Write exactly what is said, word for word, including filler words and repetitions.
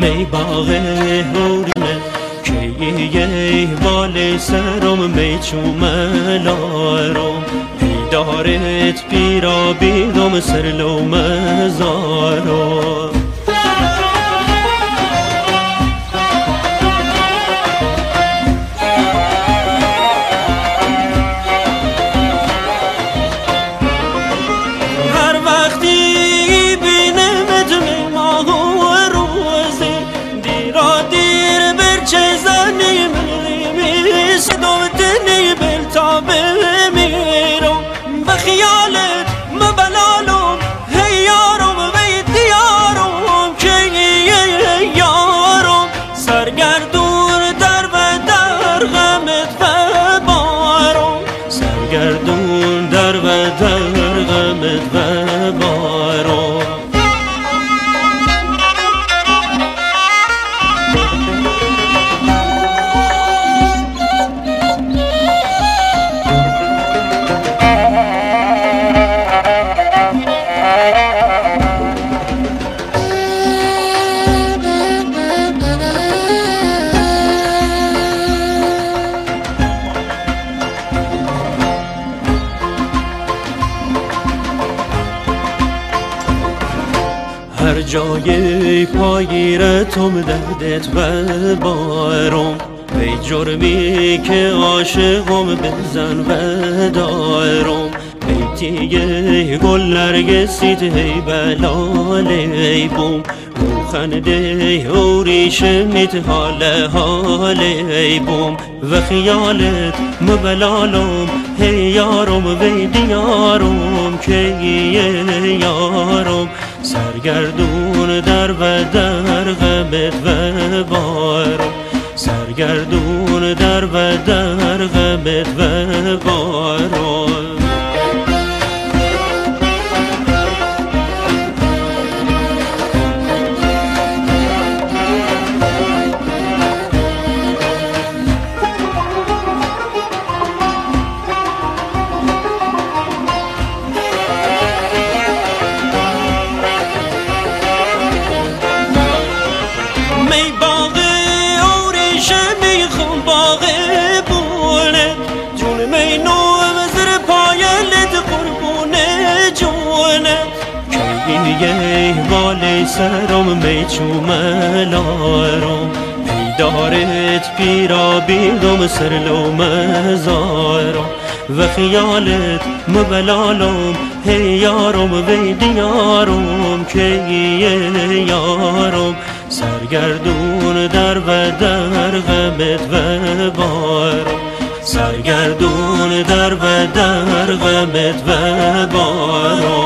می باغ هورمه که بال سرم می چوملارم دارت پیرا بیدم سرلو مزارم گردون در و در غمت و بارم هر جای پاییرتم دردت و بارم ای جرمی که عاشقم بزن و دارم ای تیگه گل نرگسیت ای بلال ای بوم او خنده او ریشمیت حال حال ای بوم و خیالت مبلالم هی یارم وی دیارم که یارم سرگردون در و در غمت و بارم سرگردون در و در غمت و بارم یه بال سرم می چوملارم ای دارت پیرا بیدم سرلو مزارم و خیالت مبلالم هی یارم وی دیارم که یارم سرگردون در و در غمت و بارم سرگردون در و در غمت و بارم